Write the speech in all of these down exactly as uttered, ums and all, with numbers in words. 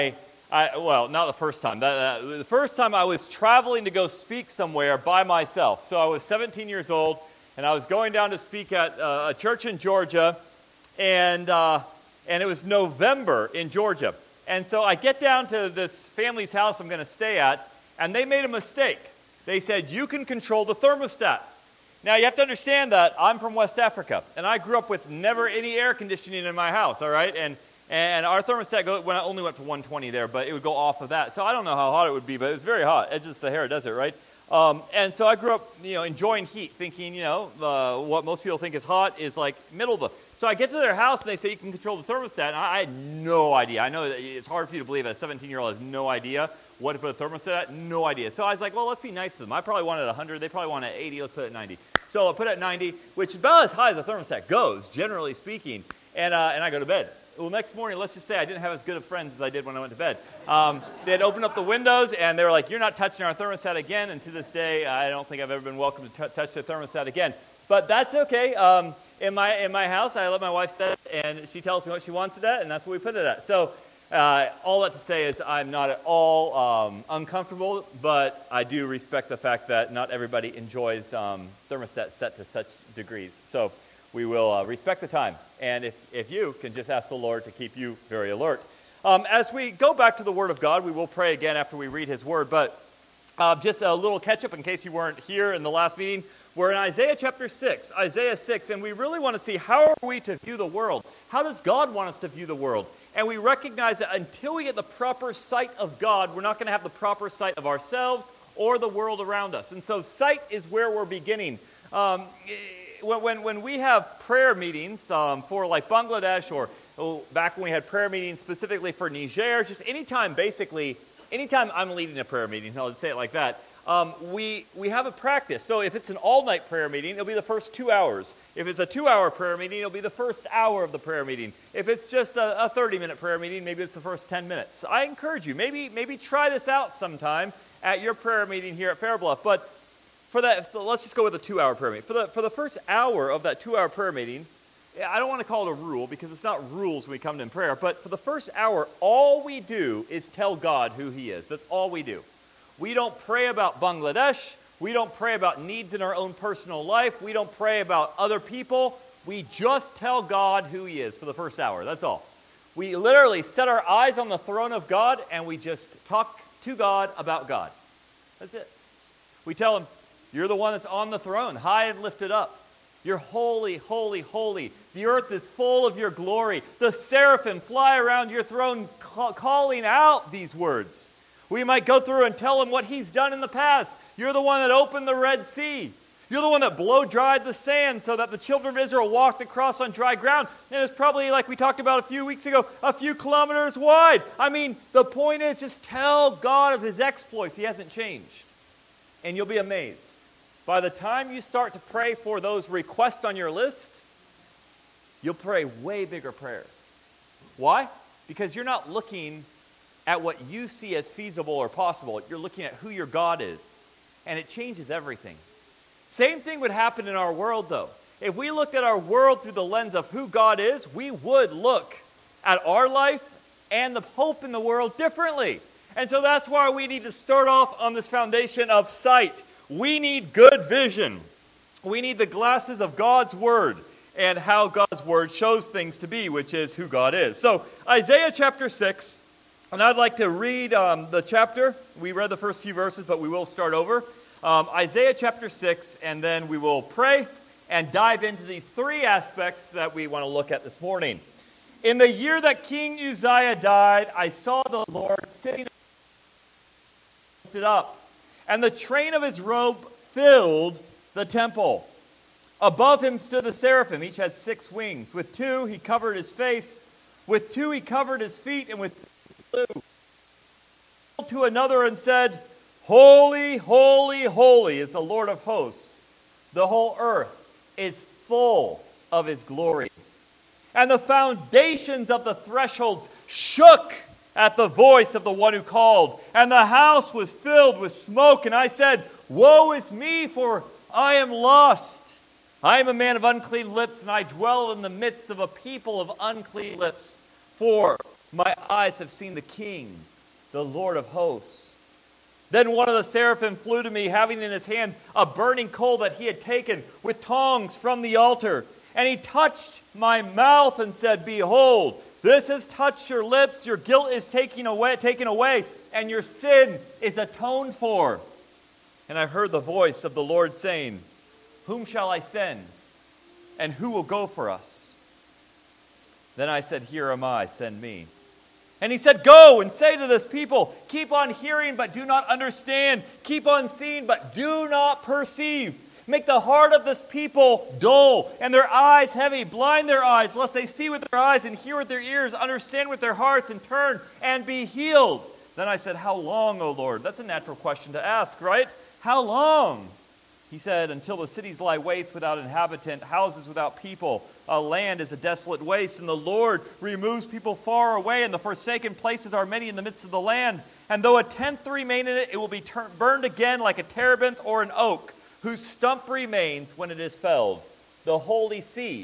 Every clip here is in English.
I, well, not the first time. The, the, the first time I was traveling to go speak somewhere by myself. So I was seventeen years old, and I was going down to speak at uh, a church in Georgia, and uh, and it was November in Georgia. And so I get down to this family's house I'm going to stay at, and they made a mistake. They said, you can control the thermostat. Now, you have to understand that I'm from West Africa, and I grew up with never any air conditioning in my house, all right? And And our thermostat go, well, only went to one twenty there, but it would go off of that. So I don't know how hot it would be, but it was very hot. Edge of the Sahara Desert, right? Um, and so I grew up, you know, enjoying heat, thinking, you know, uh, what most people think is hot is like middle of the. So I get to their house and they say you can control the thermostat, and I, I had no idea. I know that it's hard for you to believe that a seventeen-year-old has no idea what to put a thermostat at. No idea. So I was like, well, let's be nice to them. I probably wanted one hundred. They probably wanted eighty. Let's put it at ninety. So I put it at ninety, which is about as high as a thermostat goes, generally speaking. And uh, and I go to bed. Well, next morning, let's just say I didn't have as good of friends as I did when I went to bed. Um, they had opened up the windows, and they were like, you're not touching our thermostat again. And to this day, I don't think I've ever been welcome to t- touch the thermostat again. But that's okay. Um, in my in my house, I let my wife set it, and she tells me what she wants it at, and that's what we put it at. So uh, all that to say is I'm not at all um, uncomfortable, but I do respect the fact that not everybody enjoys um, thermostats set to such degrees. So we will uh, respect the time. And if, if you can just ask the Lord to keep you very alert. Um, as we go back to the Word of God, we will pray again after we read His Word. But uh, just a little catch-up in case you weren't here in the last meeting. We're in Isaiah chapter six, Isaiah six, and we really want to see how are we to view the world? How does God want us to view the world? And we recognize that until we get the proper sight of God, we're not going to have the proper sight of ourselves or the world around us. And so sight is where we're beginning. Um, When, when, when we have prayer meetings um, for like Bangladesh or oh, back when we had prayer meetings specifically for Niger, just anytime basically, anytime I'm leading a prayer meeting, I'll just say it like that, um, we, we have a practice. So if it's an all-night prayer meeting, it'll be the first two hours. If it's a two-hour prayer meeting, it'll be the first hour of the prayer meeting. If it's just a, a thirty-minute prayer meeting, maybe it's the first ten minutes. I encourage you, maybe, maybe try this out sometime at your prayer meeting here at Fairbluff. But For that, so let's just go with a two-hour prayer meeting. For the for the first hour of that two-hour prayer meeting, I don't want to call it a rule because it's not rules when we come to in prayer, but for the first hour, all we do is tell God who He is. That's all we do. We don't pray about Bangladesh. We don't pray about needs in our own personal life. We don't pray about other people. We just tell God who He is for the first hour. That's all. We literally set our eyes on the throne of God and we just talk to God about God. That's it. We tell Him, you're the one that's on the throne, high and lifted up. You're holy, holy, holy. The earth is full of your glory. The seraphim fly around your throne ca- calling out these words. We might go through and tell Him what He's done in the past. You're the one that opened the Red Sea. You're the one that blow-dried the sand so that the children of Israel walked across on dry ground. And it's probably, like we talked about a few weeks ago, a few kilometers wide. I mean, the point is just tell God of His exploits. He hasn't changed. And you'll be amazed. By the time you start to pray for those requests on your list, you'll pray way bigger prayers. Why? Because you're not looking at what you see as feasible or possible. You're looking at who your God is. And it changes everything. Same thing would happen in our world, though. If we looked at our world through the lens of who God is, we would look at our life and the hope in the world differently. And so that's why we need to start off on this foundation of sight. We need good vision. We need the glasses of God's Word and how God's Word shows things to be, which is who God is. So Isaiah chapter six, and I'd like to read um, the chapter. We read the first few verses, but we will start over. Um, Isaiah chapter six, and then we will pray and dive into these three aspects that we want to look at this morning. In the year that King Uzziah died, I saw the Lord sitting lifted up, and the train of His robe filled the temple. Above Him stood the seraphim. Each had six wings. With two He covered His face. With two He covered His feet. And with two He flew. To another and said, Holy, holy, holy is the Lord of hosts. The whole earth is full of His glory. And the foundations of the thresholds shook at the voice of the one who called, and the house was filled with smoke. And I said, Woe is me, for I am lost. I am a man of unclean lips, and I dwell in the midst of a people of unclean lips. For My eyes have seen the King, the Lord of hosts. Then one of the seraphim flew to me, having in his hand a burning coal that he had taken with tongs from the altar. And he touched my mouth and said, Behold, this has touched your lips, your guilt is taken away, taken away, and your sin is atoned for. And I heard the voice of the Lord saying, Whom shall I send? And who will go for us? Then I said, Here am I, send me. And he said, Go and say to this people, keep on hearing but do not understand. Keep on seeing but do not perceive. Make the heart of this people dull and their eyes heavy. Blind their eyes, lest they see with their eyes and hear with their ears, understand with their hearts and turn and be healed. Then I said, How long, O Lord? That's a natural question to ask, right? How long? He said, Until the cities lie waste without inhabitant, houses without people. A land is a desolate waste, and the Lord removes people far away, and the forsaken places are many in the midst of the land. And though a tenth remain in it, it will be tur- burned again like a terebinth or an oak, whose stump remains when it is felled. The holy seed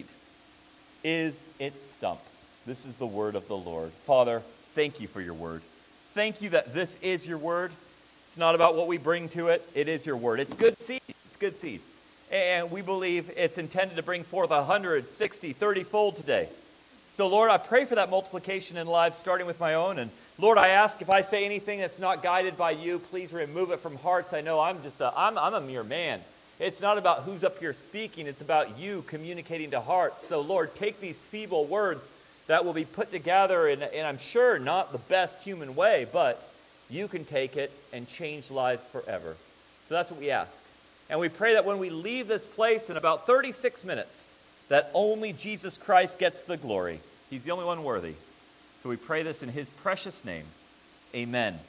is its stump. This is the word of the Lord. Father, thank you for your word. Thank you that this is your word. It's not about what we bring to it. It is your word. It's good seed. It's good seed. And we believe it's intended to bring forth one hundred, sixty, thirty fold today. So, Lord, I pray for that multiplication in lives, starting with my own. And, Lord, I ask if I say anything that's not guided by you, please remove it from hearts. I know I'm just a, I'm, I'm a mere man. It's not about who's up here speaking. It's about you communicating to hearts. So, Lord, take these feeble words that will be put together in, in I'm sure, not the best human way, but you can take it and change lives forever. So that's what we ask. And we pray that when we leave this place in about thirty-six minutes, that only Jesus Christ gets the glory. He's the only one worthy. So we pray this in his precious name. Amen.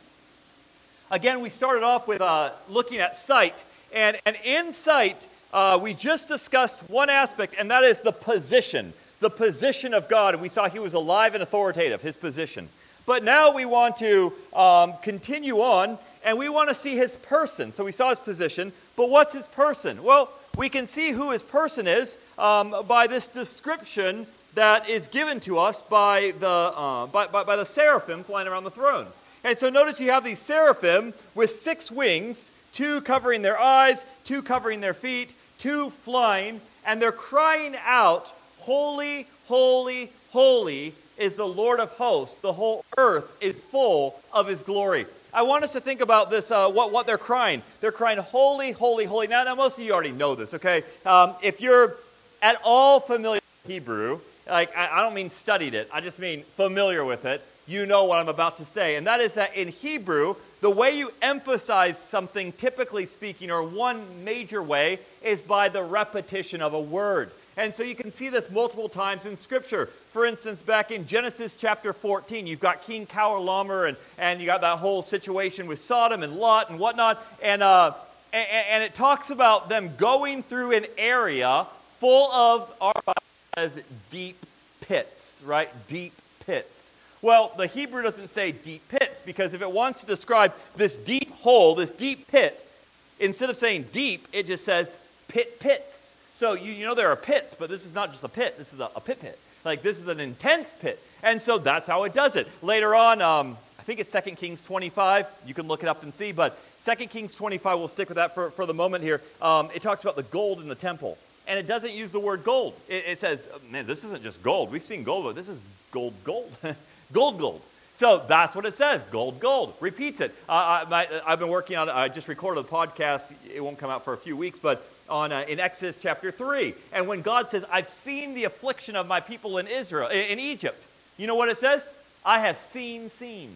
Again, we started off with uh, looking at sight. And, and in sight, uh, we just discussed one aspect, and that is the position. The position of God. And we saw he was alive and authoritative, his position. But now we want to um, continue on, and we want to see his person. So we saw his position, but what's his person? Well, we can see who his person is um, by this description that is given to us by the, uh, by, by, by the seraphim flying around the throne. And so notice you have these seraphim with six wings, two covering their eyes, two covering their feet, two flying, and they're crying out, Holy, holy, holy is the Lord of hosts. The whole earth is full of his glory. I want us to think about this, uh, what, what they're crying. They're crying, holy, holy, holy. Now, now most of you already know this, okay? Um, if you're at all familiar with Hebrew, like I, I don't mean studied it, I just mean familiar with it, you know what I'm about to say. And that is that in Hebrew, the way you emphasize something, typically speaking, or one major way, is by the repetition of a word. And so you can see this multiple times in Scripture. For instance, back in Genesis chapter fourteen, you've got King Kawalomer, and, and you got that whole situation with Sodom and Lot and whatnot. And, uh, and, and it talks about them going through an area full of, our Bible says, deep pits, right? Deep pits. Well, the Hebrew doesn't say deep pits, because if it wants to describe this deep hole, this deep pit, instead of saying deep, it just says pit pits. So you, you know there are pits, but this is not just a pit. This is a, a pit pit. Like this is an intense pit. And so that's how it does it. Later on, um, I think it's Second Kings twenty-five. You can look it up and see. But Second Kings twenty-five, we'll stick with that for, for the moment here. Um, it talks about the gold in the temple. And it doesn't use the word gold. It, it says, man, this isn't just gold. We've seen gold, but this is gold, gold. gold, gold. So that's what it says, gold, gold. Repeats it. Uh, I, my, I've been working on, I just recorded a podcast. It won't come out for a few weeks, but on uh, in Exodus chapter three. And when God says, I've seen the affliction of my people in Israel, in, in Egypt. You know what it says? I have seen, seen.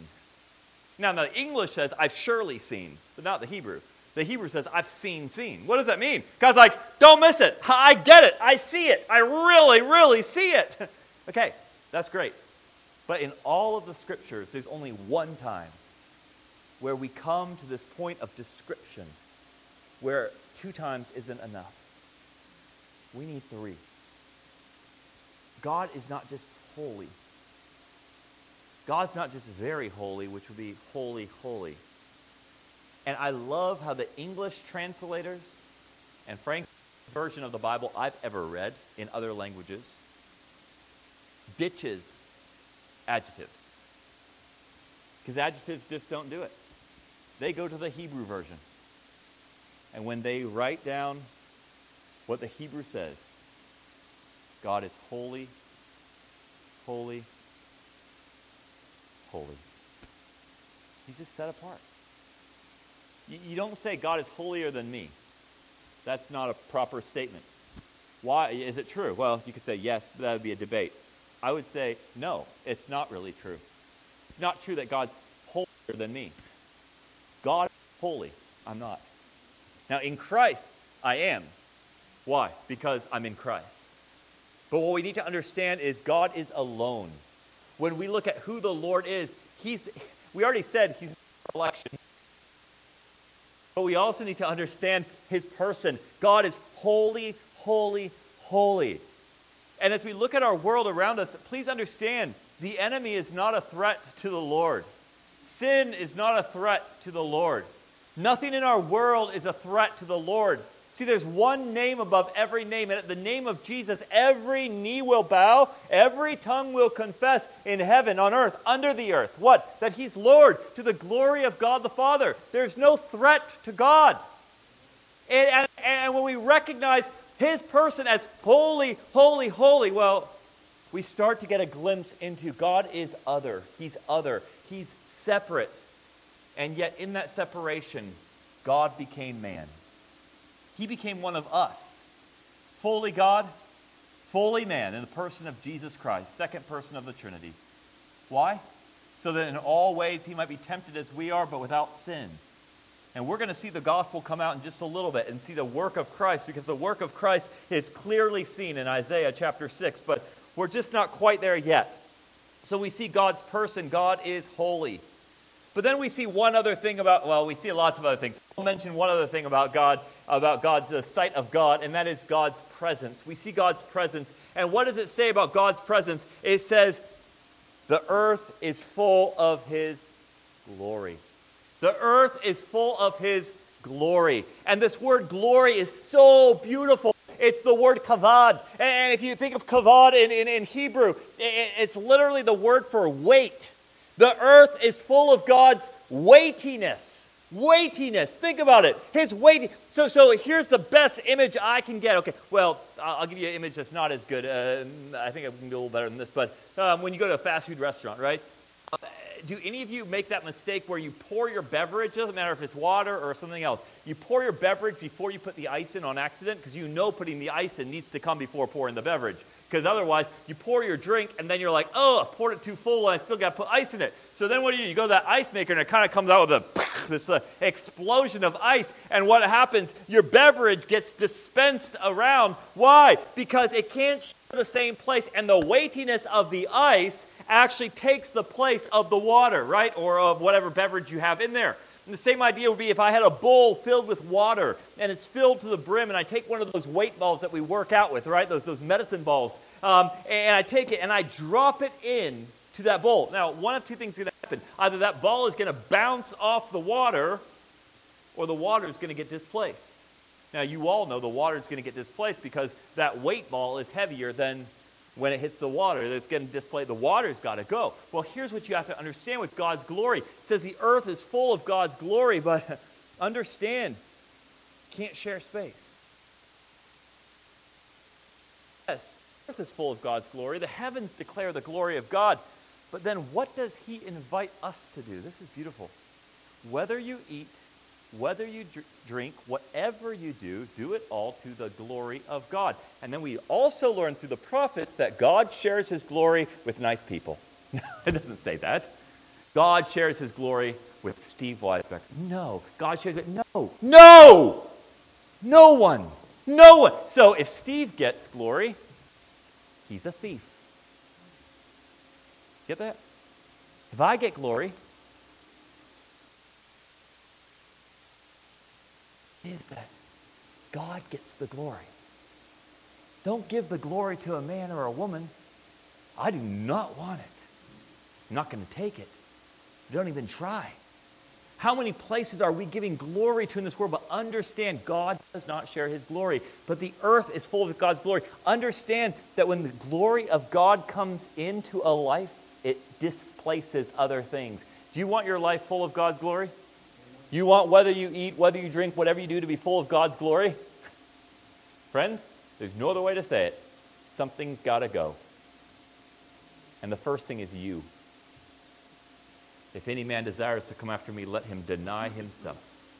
Now, the English says, I've surely seen, but not the Hebrew. The Hebrew says, I've seen, seen. What does that mean? God's like, don't miss it. I get it. I see it. I really, really see it. Okay, that's great. But in all of the scriptures, there's only one time where we come to this point of description where two times isn't enough. We need three. God is not just holy. God's not just very holy, which would be holy, holy. And I love how the English translators, and frankly, the version of the Bible I've ever read in other languages, ditches adjectives. Because adjectives just don't do it. They go to the Hebrew version. And when they write down what the Hebrew says, God is holy, holy, holy. He's just set apart. You, you don't say God is holier than me. That's not a proper statement. Why? Is it true? Well, you could say yes, but that would be a debate. I would say no, it's not really true. It's not true that God's holier than me. God is holy. I'm not. Now, in Christ, I am. Why? Because I'm in Christ. But what we need to understand is God is alone. When we look at who the Lord is, He's, we already said He's our election. But we also need to understand His person. God is holy, holy, holy. And as we look at our world around us, please understand, the enemy is not a threat to the Lord. Sin is not a threat to the Lord. Nothing in our world is a threat to the Lord. See, there's one name above every name, and at the name of Jesus, every knee will bow, every tongue will confess in heaven, on earth, under the earth. What? That He's Lord, to the glory of God the Father. There's no threat to God. And, and, and when we recognize His person as holy, holy, holy, well, we start to get a glimpse into God is other. He's other. He's separate. And yet in that separation, God became man. He became one of us. Fully God, fully man, in the person of Jesus Christ, second person of the Trinity. Why? So that in all ways He might be tempted as we are, but without sin. And we're going to see the gospel come out in just a little bit and see the work of Christ, because the work of Christ is clearly seen in Isaiah chapter six, but we're just not quite there yet. So we see God's person. God is holy. But then we see one other thing about, well, we see lots of other things. I'll mention one other thing about God, about God's, the sight of God, and that is God's presence. We see God's presence. And what does it say about God's presence? It says, the earth is full of His glory. The earth is full of His glory. And this word glory is so beautiful. It's the word kavod. And if you think of kavod in, in, in Hebrew, it's literally the word for weight. The earth is full of God's weightiness. Weightiness. Think about it. His weight. So, so here's the best image I can get. Okay, well, I'll give you an image that's not as good. Uh, I think I can do a little better than this. But um, when you go to a fast food restaurant, right? Uh, do any of you make that mistake where you pour your beverage, doesn't matter if it's water or something else, you pour your beverage before you put the ice in on accident? Because you know putting the ice in needs to come before pouring the beverage. Because otherwise, you pour your drink, and then you're like, oh, I poured it too full, and I still got to put ice in it. So then what do you do? You go to that ice maker, and it kind of comes out with a this uh, explosion of ice. And what happens? Your beverage gets dispensed around. Why? Because it can't share the same place, and the weightiness of the ice actually takes the place of the water, right? Or of whatever beverage you have in there. And the same idea would be if I had a bowl filled with water and it's filled to the brim, and I take one of those weight balls that we work out with, right? Those, those medicine balls. Um, and I take it and I drop it in to that bowl. Now, one of two things is going to happen. Either that ball is going to bounce off the water, or the water is going to get displaced. Now, you all know the water is going to get displaced because that weight ball is heavier than when it hits the water. That's going to display. The water's got to go. Well, here's what you have to understand with God's glory. It says the earth is full of God's glory, but understand, can't share space. Yes, the earth is full of God's glory. The heavens declare the glory of God. But then what does He invite us to do? This is beautiful. Whether you eat, whether you dr- drink, whatever you do, do it all to the glory of God. And then we also learn through the prophets that God shares His glory with nice people. It doesn't say that. God shares His glory with Steve Weisbeck. No. God shares it. No. No! No one. No one. So if Steve gets glory, he's a thief. Get that? If I get glory, is that God gets the glory. Don't give the glory to a man or a woman. I do not want it. I'm not going to take it. Don't even try. How many places are we giving glory to in this world? But understand, God does not share His glory. But the earth is full of God's glory. Understand that when the glory of God comes into a life, it displaces other things. Do you want your life full of God's glory? You want whether you eat, whether you drink, whatever you do to be full of God's glory? Friends, there's no other way to say it. Something's got to go. And the first thing is you. If any man desires to come after me, let him deny himself.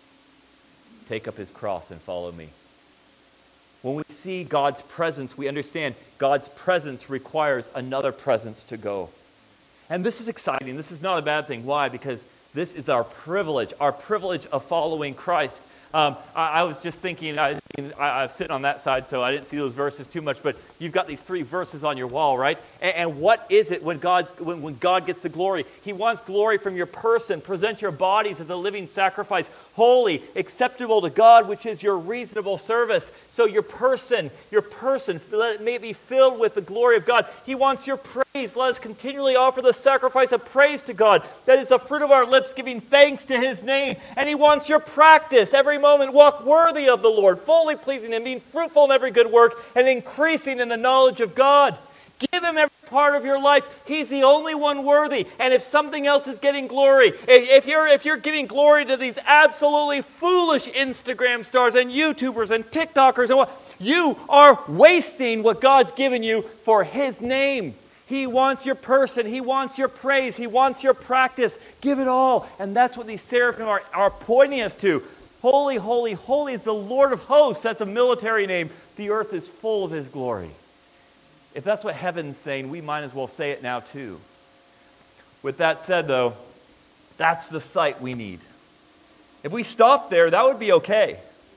Take up his cross and follow me. When we see God's presence, we understand God's presence requires another presence to go. And this is exciting. This is not a bad thing. Why? Because this is our privilege, our privilege of following Christ. Um, I, I was just thinking, I, I, I was sitting on that side, so I didn't see those verses too much, but you've got these three verses on your wall, right? And, and what is it when, God's, when, when God gets the glory? He wants glory from your person. Present your bodies as a living sacrifice, holy, acceptable to God, which is your reasonable service. So your person, your person, let it may be filled with the glory of God. He wants your praise. Let us continually offer the sacrifice of praise to God. That is the fruit of our lips, giving thanks to His name. And He wants your practice. Every moment walk worthy of the Lord, fully pleasing Him, being fruitful in every good work, and increasing in the knowledge of God. Give Him every part of your life. He's the only one worthy. And if something else is getting glory, if you're, if you're giving glory to these absolutely foolish Instagram stars and YouTubers and TikTokers, and what, you are wasting what God's given you for His name. He wants your person. He wants your praise. He wants your practice. Give it all. And that's what these seraphim are, are pointing us to. Holy, holy, holy is the Lord of hosts. That's a military name. The earth is full of His glory. If that's what heaven's saying, we might as well say it now too. With that said, though, that's the sight we need. If we stop there, that would be okay.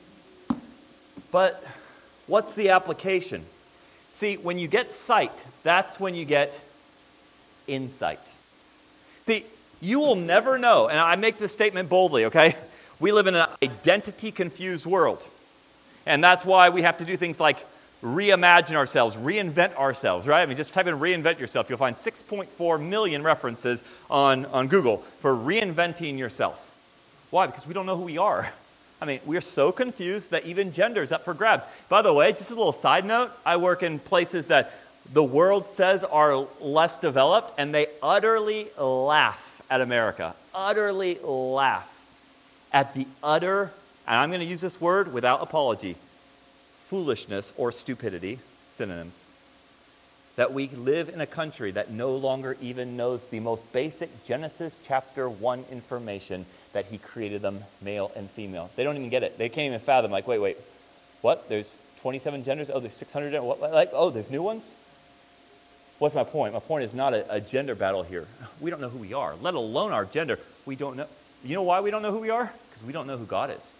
But what's the application? See, when you get sight, that's when you get insight. See, you will never know, and I make this statement boldly, okay? We live in an identity-confused world. And that's why we have to do things like reimagine ourselves, reinvent ourselves, right? I mean, just type in reinvent yourself. You'll find six point four million references on, on Google for reinventing yourself. Why? Because we don't know who we are. I mean, we're so confused that even gender is up for grabs. By the way, just a little side note, I work in places that the world says are less developed, and they utterly laugh at America. Utterly laugh at the utter, and I'm going to use this word without apology, foolishness or stupidity, synonyms, that we live in a country that no longer even knows the most basic Genesis chapter one information that He created them male and female. They don't even get it. They can't even fathom, like, wait, wait, what? There's twenty-seven genders? Oh, there's six hundred, what, like, oh, there's new ones? What's my point? My point is not a, a gender battle here. We don't know who we are, let alone our gender. We don't know. You know why we don't know who we are? Because we don't know who God is.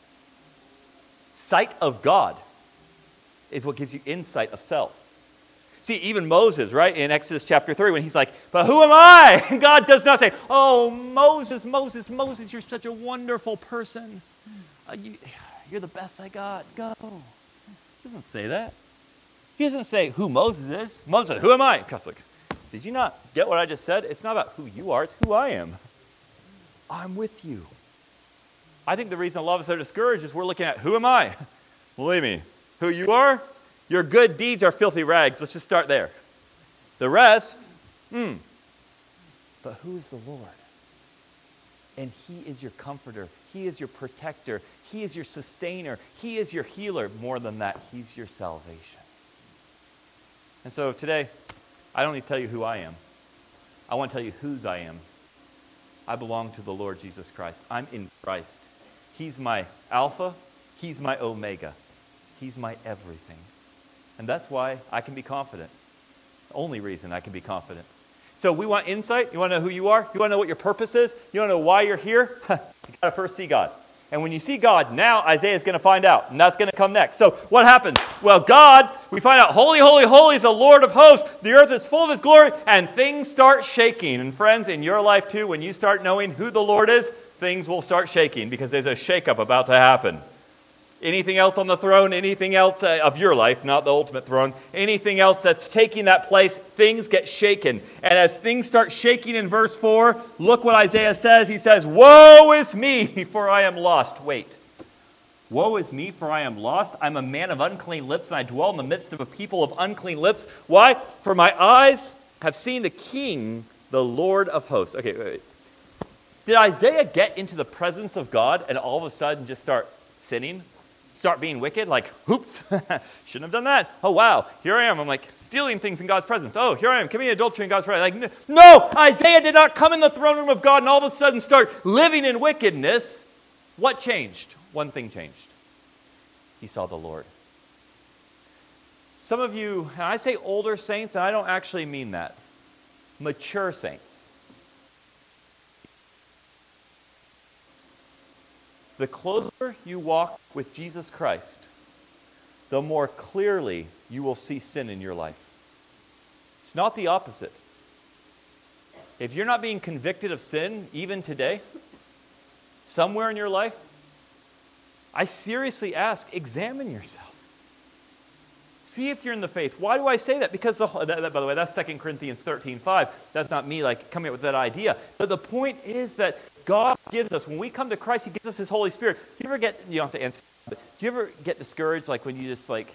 Sight of God is what gives you insight of self. See, even Moses, right, in Exodus chapter three, when he's like, but who am I? And God does not say, oh, Moses, Moses, Moses, you're such a wonderful person. Uh, you, you're the best I got. Go. He doesn't say that. He doesn't say who Moses is. Moses, who am I? God's like, did you not get what I just said? It's not about who you are. It's who I am. I'm with you. I think the reason a lot of us are discouraged is we're looking at who am I? Believe me, who you are, your good deeds are filthy rags. Let's just start there. The rest, hmm. But who is the Lord? And He is your comforter. He is your protector. He is your sustainer. He is your healer. More than that, He's your salvation. And so today, I don't need to tell you who I am. I want to tell you whose I am. I belong to the Lord Jesus Christ. I'm in Christ. He's my Alpha. He's my Omega. He's my everything. And that's why I can be confident. The only reason I can be confident. So we want insight. You want to know who you are? You want to know what your purpose is? You want to know why you're here? You got to first see God. And when you see God, now Isaiah is going to find out. And that's going to come next. So what happens? Well, God, we find out, holy, holy, holy is the Lord of hosts. The earth is full of His glory. And things start shaking. And friends, in your life too, when you start knowing who the Lord is, things will start shaking because there's a shakeup about to happen. Anything else on the throne, anything else uh, of your life, not the ultimate throne, anything else that's taking that place, things get shaken. And as things start shaking in verse four, look what Isaiah says. He says, woe is me, for I am lost. Wait. Woe is me, for I am lost. I'm a man of unclean lips, and I dwell in the midst of a people of unclean lips. Why? For my eyes have seen the King, the Lord of hosts. Okay, wait, wait. Did Isaiah get into the presence of God and all of a sudden just start sinning? Start being wicked? Like, oops, shouldn't have done that. Oh, wow, here I am. I'm like stealing things in God's presence. Oh, here I am, committing adultery in God's presence. Like, no, Isaiah did not come in the throne room of God and all of a sudden start living in wickedness. What changed? One thing changed. He saw the Lord. Some of you, and I say older saints, and I don't actually mean that. Mature saints. The closer you walk with Jesus Christ, the more clearly you will see sin in your life. It's not the opposite. If you're not being convicted of sin, even today, somewhere in your life, I seriously ask, examine yourself. See if you're in the faith. Why do I say that? Because, the, that, that, by the way, that's Second Corinthians thirteen five. That's not me like coming up with that idea. But the point is that God gives us, when we come to Christ, He gives us His Holy Spirit. Do you ever get, you don't have to answer, but do you ever get discouraged, like when you just like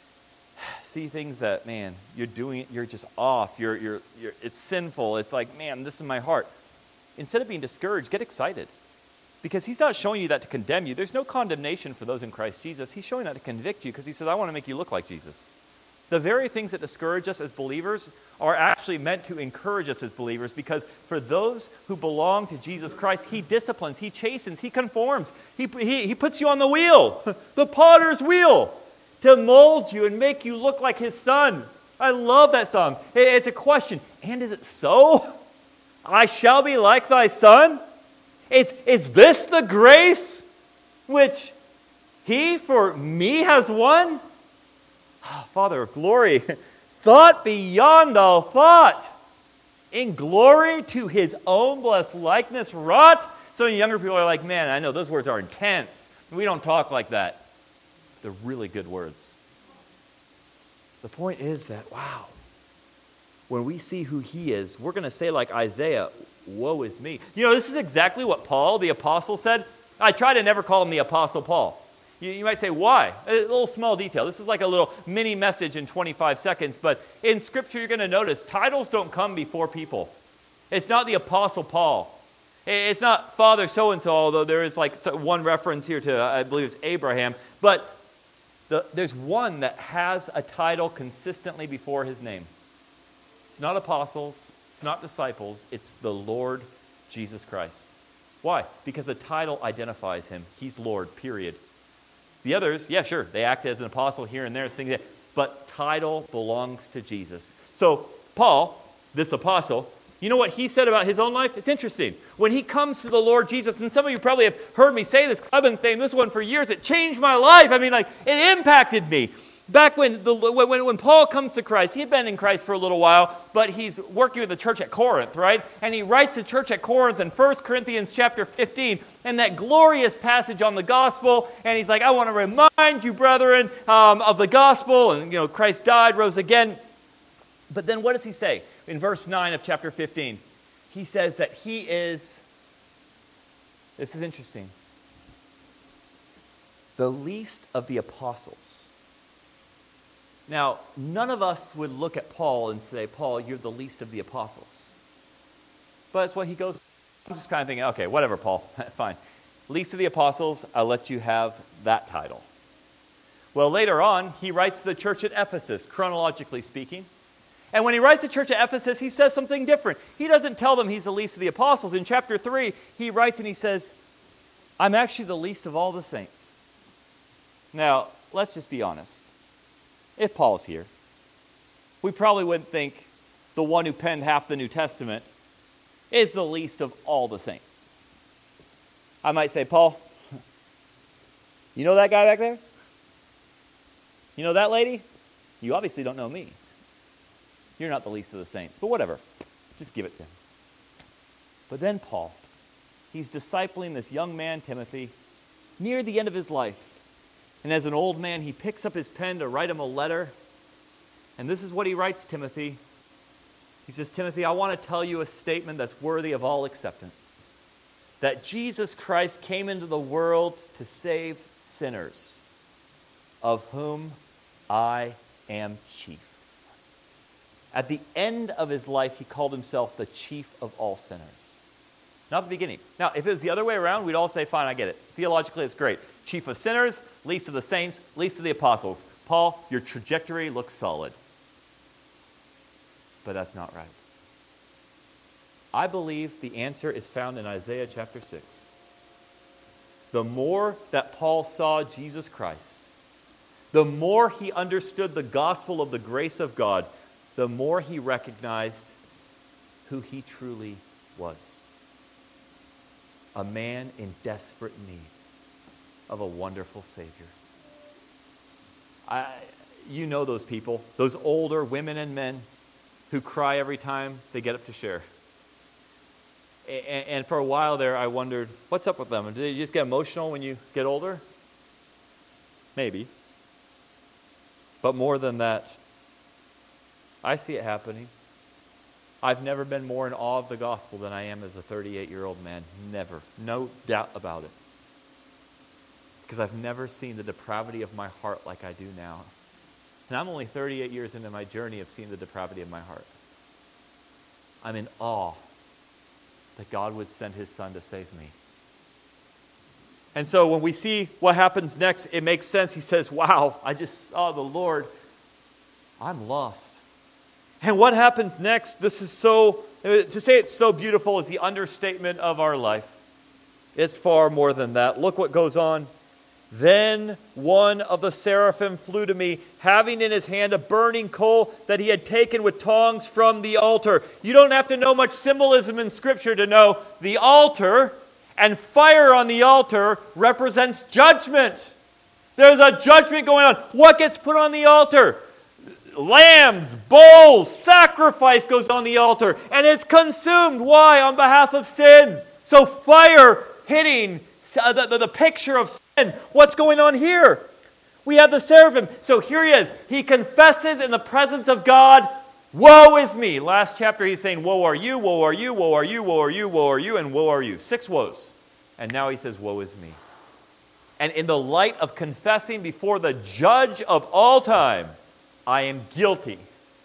see things that, man, you're doing it, you're just off, you're, you're, you're, it's sinful, it's like, man, this is my heart. Instead of being discouraged, get excited. Because He's not showing you that to condemn you. There's no condemnation for those in Christ Jesus. He's showing that to convict you because He says, I want to make you look like Jesus. The very things that discourage us as believers are actually meant to encourage us as believers, because for those who belong to Jesus Christ, He disciplines, He chastens, He conforms. He, he, he puts you on the wheel, the potter's wheel, to mold you and make you look like His Son. I love that song. It's a question. And is it so? I shall be like Thy Son? Is, is this the grace which He for me has won? Oh, Father of glory, thought beyond all thought, in glory to His own blessed likeness wrought. Some younger people are like, man, I know those words are intense. We don't talk like that. They're really good words. The point is that, wow, when we see who He is, we're going to say like Isaiah, woe is me. You know, this is exactly what Paul, the apostle, said. I try to never call him the Apostle Paul. You, you might say, why? A little small detail. This is like a little mini message in twenty-five seconds, but in Scripture you're going to notice titles don't come before people. It's not the Apostle Paul. It's not Father so-and-so, although there is like one reference here to, I believe it's Abraham, but the, there's one that has a title consistently before his name. It's not apostles, it's not disciples, it's the Lord Jesus Christ. Why? Because the title identifies Him. He's Lord, period. The others, yeah, sure, they act as an apostle here and there, things like that, but title belongs to Jesus. So Paul, this apostle, you know what he said about his own life? It's interesting. When he comes to the Lord Jesus, and some of you probably have heard me say this because I've been saying this one for years, it changed my life. I mean, like, it impacted me. Back when, the, when, when Paul comes to Christ, he had been in Christ for a little while, but he's working with the church at Corinth, right? And he writes to church at Corinth in First Corinthians chapter fifteen, and that glorious passage on the gospel, and he's like, I want to remind you, brethren, um, of the gospel, and, you know, Christ died, rose again. But then what does he say? In verse nine of chapter fifteen, he says that he is, this is interesting, the least of the apostles. Now, none of us would look at Paul and say, Paul, you're the least of the apostles. But that's what he goes, I'm just kind of thinking, okay, whatever, Paul, fine. Least of the apostles, I'll let you have that title. Well, later on, he writes to the church at Ephesus, chronologically speaking. And when he writes to the church at Ephesus, he says something different. He doesn't tell them he's the least of the apostles. In chapter three, he writes and he says, I'm actually the least of all the saints. Now, let's just be honest. If Paul's here, we probably wouldn't think the one who penned half the New Testament is the least of all the saints. I might say, Paul, you know that guy back there? You know that lady? You obviously don't know me. You're not the least of the saints, but whatever. Just give it to him. But then Paul, he's discipling this young man, Timothy, near the end of his life. And as an old man, he picks up his pen to write him a letter. And this is what he writes Timothy. He says, Timothy, I want to tell you a statement that's worthy of all acceptance. That Jesus Christ came into the world to save sinners, of whom I am chief. At the end of his life, he called himself the chief of all sinners. Not the beginning. Now, if it was the other way around, we'd all say, fine, I get it. Theologically, it's great. Chief of sinners, least of the saints, least of the apostles. Paul, your trajectory looks solid. But that's not right. I believe the answer is found in Isaiah chapter six. The more that Paul saw Jesus Christ, the more he understood the gospel of the grace of God, the more he recognized who he truly was. A man in desperate need of a wonderful Savior. I, you know those people, those older women and men who cry every time they get up to share. And, and for a while there, I wondered, what's up with them? Do they just get emotional when you get older? Maybe. But more than that, I see it happening. I've never been more in awe of the gospel than I am as a thirty-eight-year-old man. Never. No doubt about it. Because I've never seen the depravity of my heart like I do now. And I'm only thirty-eight years into my journey of seeing the depravity of my heart. I'm in awe that God would send his son to save me. And so when we see what happens next, it makes sense. He says, wow, I just saw the Lord. I'm lost. And what happens next, this is so, to say it's so beautiful is the understatement of our life. It's far more than that. Look what goes on. Then one of the seraphim flew to me, having in his hand a burning coal that he had taken with tongs from the altar. You don't have to know much symbolism in Scripture to know the altar and fire on the altar represents judgment. There's a judgment going on. What gets put on the altar? Lambs, bulls, sacrifice goes on the altar, and it's consumed. Why? On behalf of sin. So fire hitting the, the, the picture of sin. What's going on here? We have the seraphim. So here he is. He confesses in the presence of God, woe is me. Last chapter he's saying, woe are you, woe are you, woe are you, woe are you, woe are you, and woe are you. Six woes. And now he says, woe is me. And in the light of confessing before the judge of all time, I am guilty.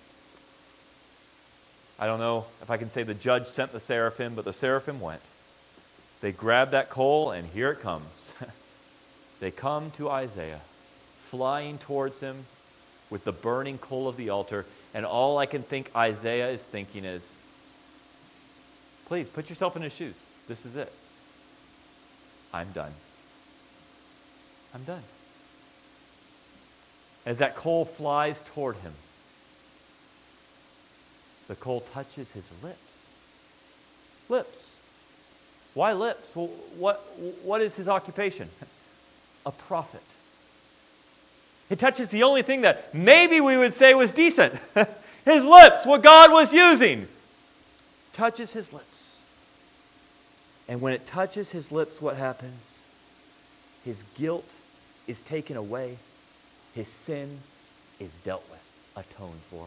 I don't know if I can say the judge sent the seraphim, but the seraphim went. They grabbed that coal, and here it comes. They come to Isaiah, flying towards him with the burning coal of the altar, and all I can think Isaiah is thinking is, please, put yourself in his shoes. This is it. I'm done. I'm done. As that coal flies toward him, the coal touches his lips. Lips. Why lips? Well, what, what is his occupation? A prophet. It touches the only thing that maybe we would say was decent. His lips, what God was using. Touches his lips. And when it touches his lips, what happens? His guilt is taken away. His sin is dealt with, atoned for.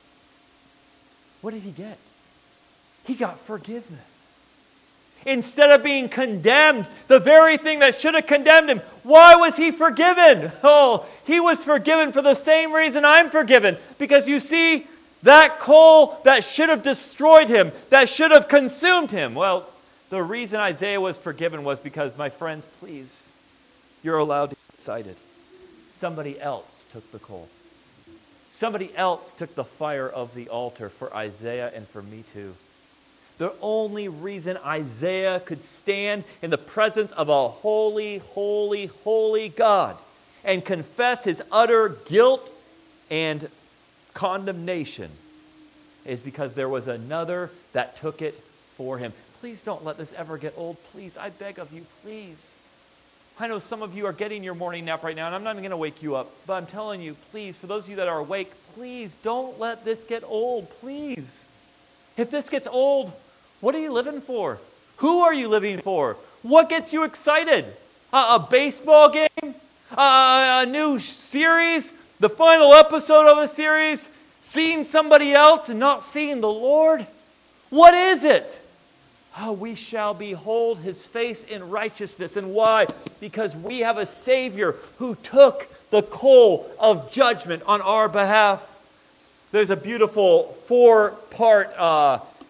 What did he get? He got forgiveness. Instead of being condemned, the very thing that should have condemned him, why was he forgiven? Oh, he was forgiven for the same reason I'm forgiven. Because you see, that coal that should have destroyed him, that should have consumed him, well, the reason Isaiah was forgiven was because, my friends, please, you're allowed to get excited. Somebody else took the coal. Somebody else took the fire of the altar for Isaiah and for me too. The only reason Isaiah could stand in the presence of a holy, holy, holy God and confess his utter guilt and condemnation is because there was another that took it for him. Please don't let this ever get old. Please, I beg of you, please. I know some of you are getting your morning nap right now, and I'm not even going to wake you up. But I'm telling you, please, for those of you that are awake, please don't let this get old. Please. If this gets old, what are you living for? Who are you living for? What gets you excited? A, a baseball game? A, a new series? The final episode of a series? Seeing somebody else and not seeing the Lord? What is it? Oh, we shall behold his face in righteousness. And why? Because we have a Savior who took the coal of judgment on our behalf. There's a beautiful four-part uh,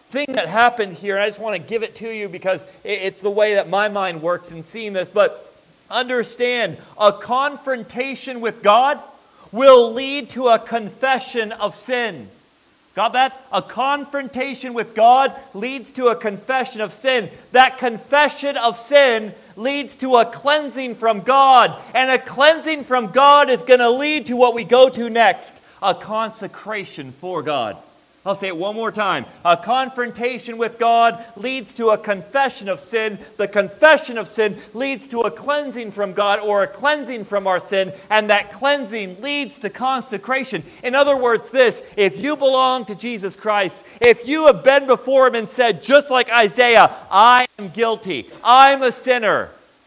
thing that happened here, and I just want to give it to you because it's the way that my mind works in seeing this, but understand, a confrontation with God will lead to a confession of sin. Got that? A confrontation with God leads to a confession of sin. That confession of sin leads to a cleansing from God. And a cleansing from God is going to lead to what we go to next, a consecration for God. I'll say it one more time. A confrontation with God leads to a confession of sin. The confession of sin leads to a cleansing from God or a cleansing from our sin. And that cleansing leads to consecration. In other words, this, if you belong to Jesus Christ, if you have been before Him and said, just like Isaiah, I am guilty, I'm a sinner,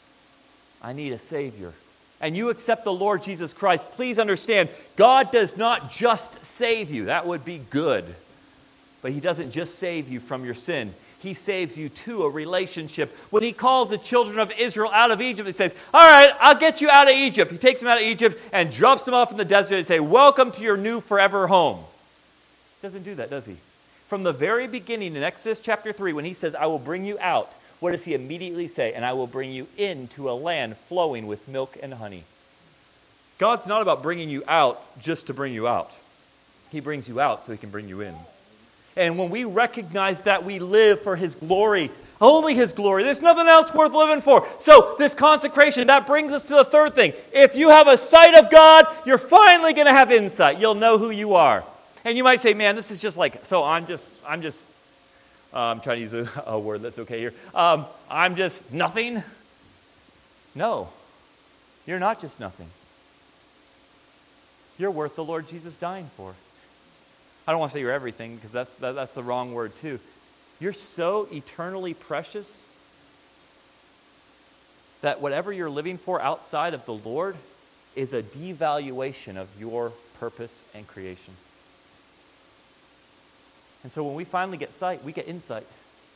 I need a Savior, and you accept the Lord Jesus Christ, please understand, God does not just save you. That would be good. But He doesn't just save you from your sin. He saves you to a relationship. When He calls the children of Israel out of Egypt, He says, all right, I'll get you out of Egypt. He takes them out of Egypt and drops them off in the desert and say, welcome to your new forever home. He doesn't do that, does He? From the very beginning in Exodus chapter three, when He says, I will bring you out, what does He immediately say? And I will bring you into a land flowing with milk and honey. God's not about bringing you out just to bring you out. He brings you out so He can bring you in. And when we recognize that, we live for His glory, only His glory. There's nothing else worth living for. So this consecration, that brings us to the third thing. If you have a sight of God, you're finally going to have insight. You'll know who you are. And you might say, man, this is just like, so I'm just, I'm just, uh, I'm trying to use a, a word that's okay here. Um, I'm just nothing. No, you're not just nothing. You're worth the Lord Jesus dying for. I don't want to say you're everything, because that's, that, that's the wrong word too. You're so eternally precious that whatever you're living for outside of the Lord is a devaluation of your purpose and creation. And so when we finally get sight, we get insight.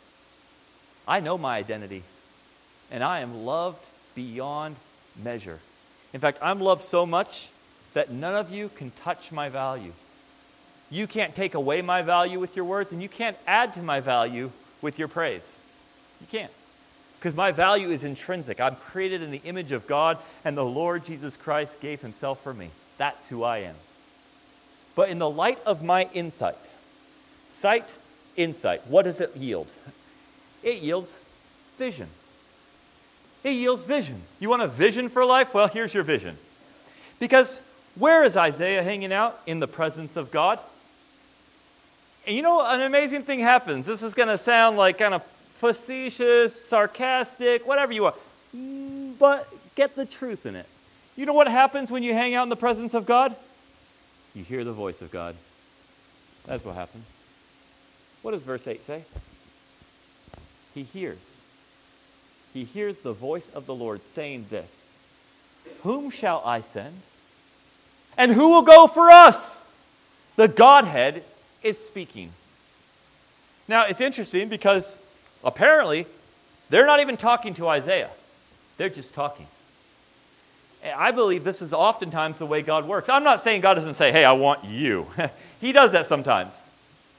I know my identity, and I am loved beyond measure. In fact, I'm loved so much that none of you can touch my value. You can't take away my value with your words, and you can't add to my value with your praise. You can't. Because my value is intrinsic. I'm created in the image of God, and the Lord Jesus Christ gave Himself for me. That's who I am. But in the light of my insight, sight, insight, what does it yield? It yields vision. It yields vision. You want a vision for life? Well, here's your vision. Because where is Isaiah hanging out? In the presence of God. And you know, an amazing thing happens. This is going to sound like kind of facetious, sarcastic, whatever you want. But get the truth in it. You know what happens when you hang out in the presence of God? You hear the voice of God. That's what happens. What does verse eight say? He hears. He hears the voice of the Lord saying this, whom shall I send? And who will go for us? The Godhead is speaking. Now, it's interesting because apparently they're not even talking to Isaiah. They're just talking. And I believe this is oftentimes the way God works. I'm not saying God doesn't say, hey, I want you. He does that sometimes.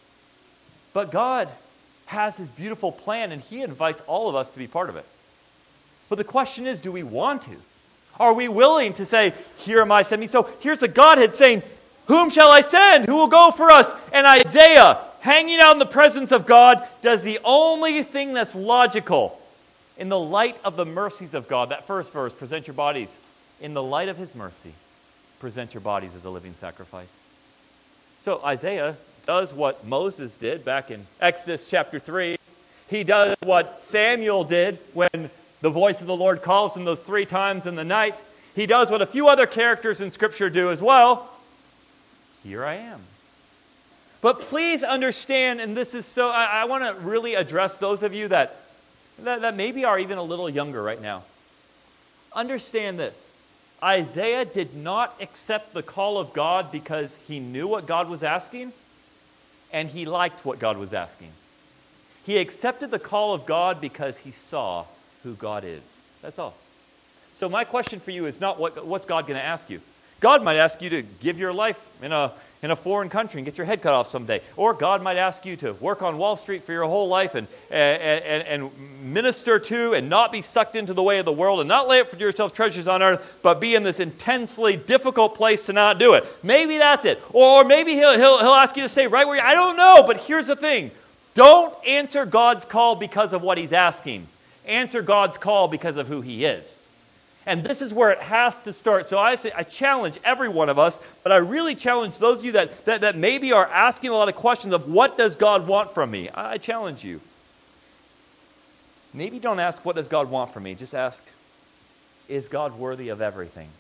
But God has His beautiful plan, and He invites all of us to be part of it. But the question is, do we want to? Are we willing to say, here am I, send me? So here's a Godhead saying, whom shall I send? Who will go for us? And Isaiah, hanging out in the presence of God, does the only thing that's logical in the light of the mercies of God. That first verse, present your bodies. In the light of His mercy, present your bodies as a living sacrifice. So Isaiah does what Moses did back in Exodus chapter three. He does what Samuel did when the voice of the Lord calls him those three times in the night. He does what a few other characters in Scripture do as well. Here I am. But please understand, and this is so, I, I want to really address those of you that, that, that maybe are even a little younger right now. Understand this. Isaiah did not accept the call of God because he knew what God was asking and he liked what God was asking. He accepted the call of God because he saw who God is. That's all. So my question for you is not what, what's God going to ask you. God might ask you to give your life in a in a foreign country and get your head cut off someday. Or God might ask you to work on Wall Street for your whole life and, and, and, and minister to and not be sucked into the way of the world and not lay up for yourself treasures on earth, but be in this intensely difficult place to not do it. Maybe that's it. Or maybe he'll, he'll, he'll ask you to stay right where you are. I don't know, but here's the thing. Don't answer God's call because of what he's asking. Answer God's call because of who he is. And this is where it has to start. So I say, I challenge every one of us, but I really challenge those of you that, that, that maybe are asking a lot of questions of what does God want from me? I, I challenge you. Maybe don't ask what does God want from me. Just ask, is God worthy of everything?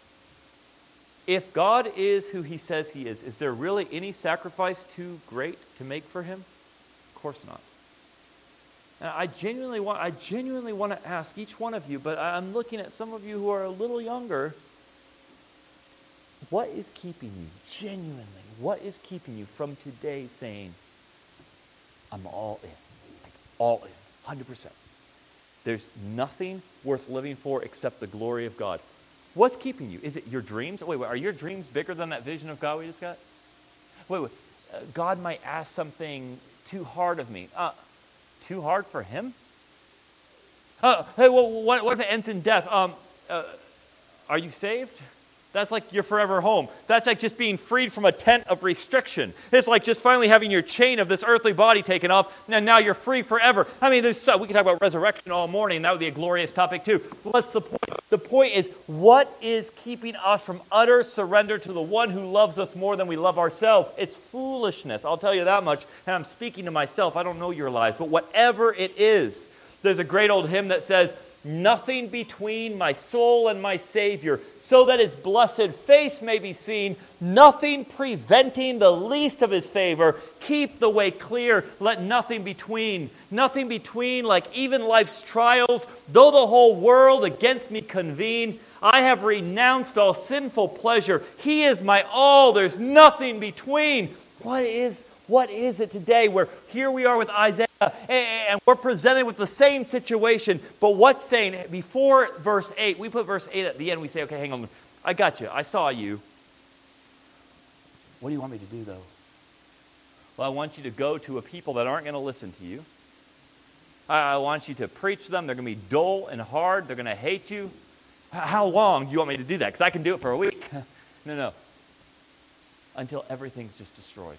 If God is who he says he is, is there really any sacrifice too great to make for him? Of course not. And I genuinely want, I genuinely want to ask each one of you, but I'm looking at some of you who are a little younger. What is keeping you, genuinely, what is keeping you from today saying, I'm all in, like all in, one hundred percent. There's nothing worth living for except the glory of God. What's keeping you? Is it your dreams? Wait, wait, are your dreams bigger than that vision of God we just got? Wait, wait, uh, God might ask something too hard of me. Uh, Too hard for him? Uh, hey, well, what, what if it ends in death? Um, uh, are you saved? That's like your forever home. That's like just being freed from a tent of restriction. It's like just finally having your chain of this earthly body taken off, and now you're free forever. I mean, there's, uh, we could talk about resurrection all morning, and that would be a glorious topic too. What's the point? The point is, what is keeping us from utter surrender to the one who loves us more than we love ourselves? It's foolishness, I'll tell you that much, and I'm speaking to myself. I don't know your lives, but whatever it is, there's a great old hymn that says, nothing between my soul and my Savior, so that his blessed face may be seen, nothing preventing the least of his favor. Keep the way clear, let nothing between. Nothing between, like even life's trials, though the whole world against me convene, I have renounced all sinful pleasure. He is my all, there's nothing between. What is What is it today where here we are with Isaiah and we're presented with the same situation, but what's saying before verse eight, we put verse eight at the end, we say, okay, hang on, I got you, I saw you. What do you want me to do though? Well, I want you to go to a people that aren't going to listen to you. I want you to preach to them. They're going to be dull and hard. They're going to hate you. How long do you want me to do that? Because I can do it for a week. No, no. Until everything's just destroyed.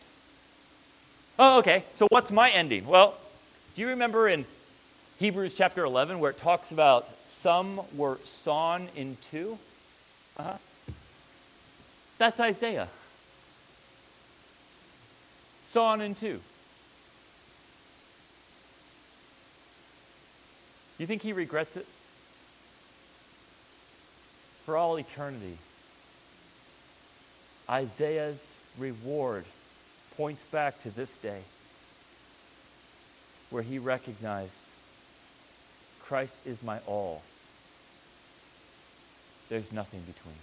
Oh, okay. So what's my ending? Well, do you remember in Hebrews chapter eleven where it talks about some were sawn in two? Uh-huh. That's Isaiah. Sawn in two. You think he regrets it? For all eternity, Isaiah's reward points back to this day where he recognized Christ is my all. There's nothing between.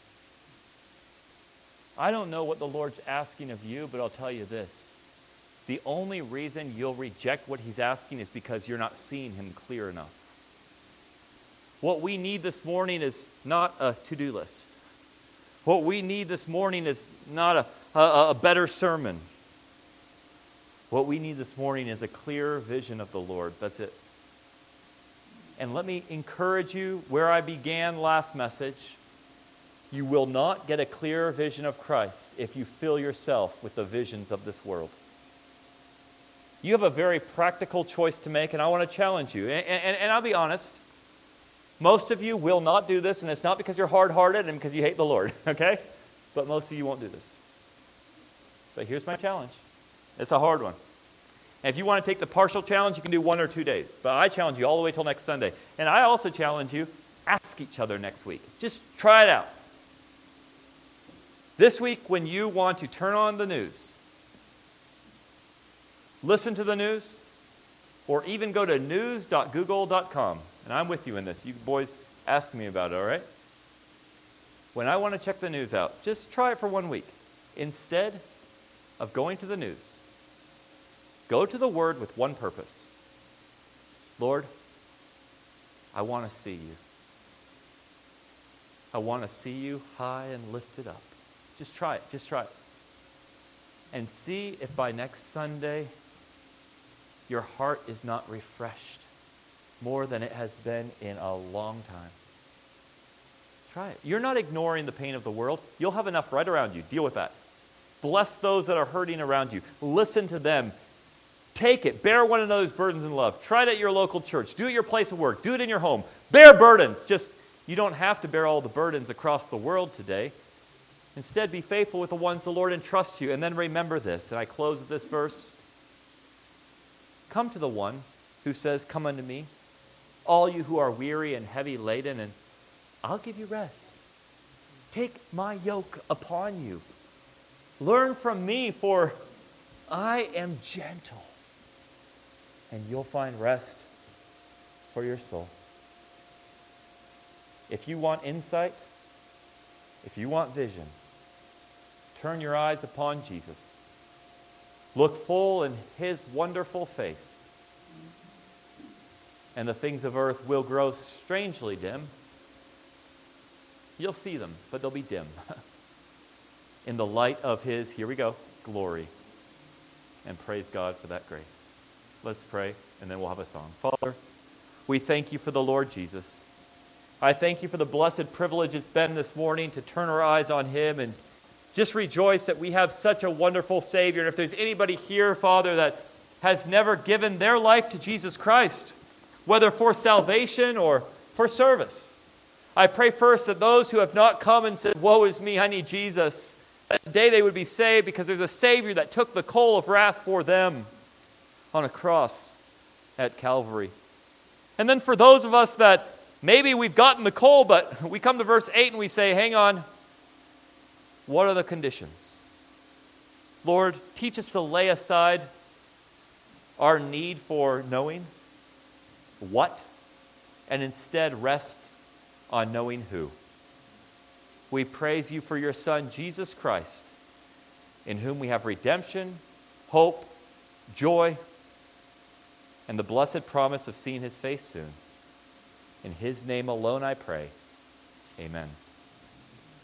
I don't know what the Lord's asking of you, but I'll tell you this. The only reason you'll reject what he's asking is because you're not seeing him clear enough. What we need this morning is not a to-do list. What we need this morning is not a, a, a better sermon. What we need this morning is a clear vision of the Lord. That's it. And let me encourage you where I began last message. You will not get a clearer vision of Christ if you fill yourself with the visions of this world. You have a very practical choice to make, and I want to challenge you. And, and, and I'll be honest, most of you will not do this, and it's not because you're hard-hearted and because you hate the Lord, okay? But most of you won't do this. But here's my challenge. It's a hard one. And if you want to take the partial challenge, you can do one or two days. But I challenge you all the way till next Sunday. And I also challenge you, ask each other next week. Just try it out. This week, when you want to turn on the news, listen to the news, or even go to news dot google dot com. And I'm with you in this. You boys ask me about it, all right? When I want to check the news out, just try it for one week. Instead of going to the news, go to the Word with one purpose. Lord, I want to see you. I want to see you high and lifted up. Just try it. Just try it. and see if by next Sunday your heart is not refreshed more than it has been in a long time. Try it. You're not ignoring the pain of the world. You'll have enough right around you. Deal with that. Bless those that are hurting around you. Listen to them. Take it. Bear one another's burdens in love. Try it at your local church. Do it at your place of work. Do it in your home. Bear burdens. Just, you don't have to bear all the burdens across the world today. Instead, be faithful with the ones the Lord entrusts you. And then remember this, and I close with this verse. Come to the one who says, come unto me, all you who are weary and heavy laden, and I'll give you rest. Take my yoke upon you. Learn from me, for I am gentle, and you'll find rest for your soul. If you want insight, if you want vision, turn your eyes upon Jesus. Look full in his wonderful face, and the things of earth will grow strangely dim. You'll see them, but they'll be dim in the light of his, here we go, glory. And praise God for that grace. Let's pray, and then we'll have a song. Father, we thank you for the Lord Jesus. I thank you for the blessed privilege it's been this morning to turn our eyes on him and just rejoice that we have such a wonderful Savior. And if there's anybody here, Father, that has never given their life to Jesus Christ, whether for salvation or for service, I pray first that those who have not come and said, woe is me, I need Jesus, that today they would be saved because there's a Savior that took the coal of wrath for them on a cross at Calvary. And then for those of us that maybe we've gotten the coal, but we come to verse eight and we say, hang on, what are the conditions? Lord, teach us to lay aside our need for knowing what, and instead rest on knowing who. We praise you for your Son, Jesus Christ, in whom we have redemption, hope, joy, and the blessed promise of seeing his face soon. In his name alone I pray. Amen.